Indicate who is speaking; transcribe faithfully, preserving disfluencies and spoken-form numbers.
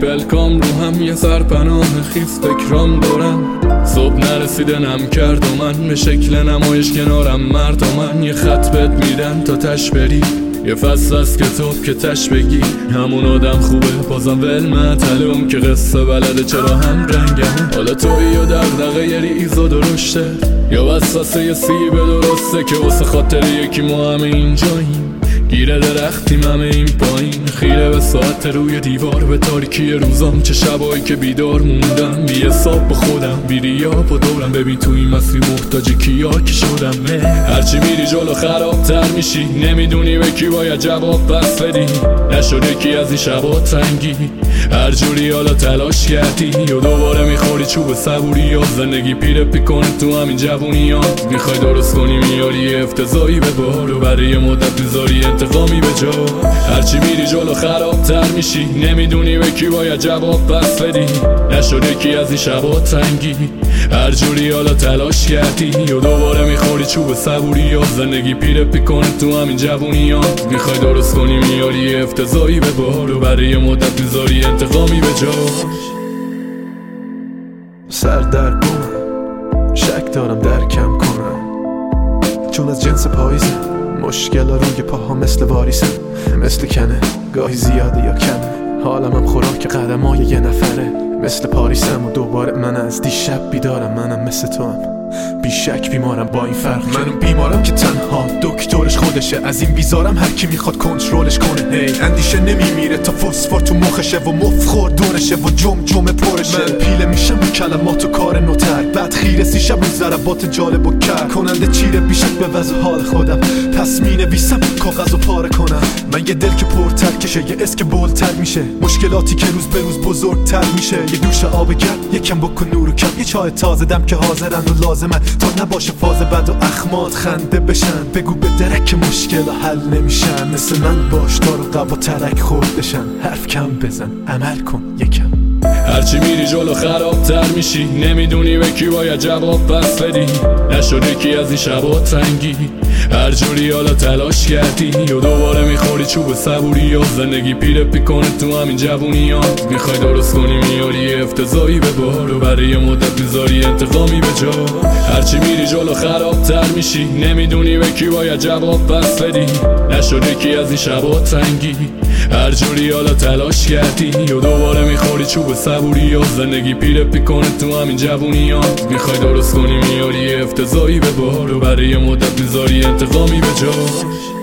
Speaker 1: ولکام رو هم یه سرپناه خیس فکرام دارم. صبح نرسیده نم کرد و من به شکل نمایش کنارم مرد و من یه خط بهت میدن تا تش بری، یه فصل از کتاب که تش بگی همون آدم خوبه بازم ول مطلوم که قصه بلده چرا هم رنگم. حالا توی یا دغدغه یه ریز و درشته یا وسوسه یه سیب درسته که واسه خاطر یکی ما همه اینجاییم، گیره درختیم همه این پایین، خیره به ساعت روی دیوار به تاریکی روزام، چه شبایی که بیدار موندم بی حساب با خودم، بی ریا با دورم، ببین تو این مسیر محتاج کیا که شدم. هرچی میری جلو خرابتر میشی، نمیدونی به کی باید جواب پس بدی، نشده کی از این شبا تنگی، هر جوری حالا تلاش کردی یا دوباره میخوری چوب صبوری یا زندگی پیره پیکنه تو همین جوونی ها، میخوای درست کنی میاری افتضایی به بار و برای مدت میذاری انتقامی به جا. هرچی میری جلو خرابتر میشی، نمیدونی به کی باید جواب پس بدی، نشده کی از این شبا تنگی، هر جوری حالا تلاش کردی یا دوباره میخوری چوب صبوری یا زندگی پیره پیکنه تو همین جوونی ها، میخوای درست کنی میاری افتضایی به بار و برای مدت میذاری انتقامی به جا.
Speaker 2: سر در بومم، شک دارم درکم کنم، چون از جنس پاییزم، مشکل روی پاها مثل واریسم، مثل کنه گاهی زیاده یا کمه، حالم هم خوراک قدمای یه نفره، مثل پاریسم و دوباره من از دیشب بیدارم، منم مثل تو هم بی شک بیمارم با این فرق، منم بیمارم که تنها دکترش خودشه، از این بیزارم هر کی میخواد کنترلش کنه، هی اندیشه نمیمیره تا فسفر تو مخشه و مفخور دورشه و جم جم پرشه، من پیله میشم با کلمات و کار نوتر، بعد خیره سی شب و ضربات جالب و کر کننده چیره بیشک به وضع حال خودم، پس مینویسم کاغذ و پاره کنم، من یه دل که پرتر کشه، یه اسک بولتر میشه، مشکلاتی که روز به روز بزرگتر میشه، یه دوش آب گرم یکم بکن نور و کم، یه چای تازه دم که حاضرن و لازمن تا نباشه فاز بد و اخمات خنده بشن، بگو به درک مشکل حل نمیشن، مثل من باش دار و قبا ترک خوردشن، حرف کم بزن عمل کن یکم.
Speaker 1: هرچی میری جلو خرابتر میشی، نمیدونی به کی باید جواب پس بدی، نشده کی از این شبا تنگی، هر جوری حالا تلاش کردی یا دوباره میخوری چوب صبوری یا زندگی پیره پیکنه تو همین جوونی ها، میخوای درست کنی میاری افتضایی به بار و برای مدت میذاری انتقامی به جا. هرچی میری جلو خرابتر میشی، نمیدونی به کی باید جواب پس بدی، نشده کی از این شبا تنگی، هر جوری حالا تلاش کردی یا دوباره میخوری چوب صبوری یا زندگی پیره پیکنه تو همین جوونی ها، میخوای درست کنی میاری افتضایی به بار و برای مدت میذاری انتقامی به جا.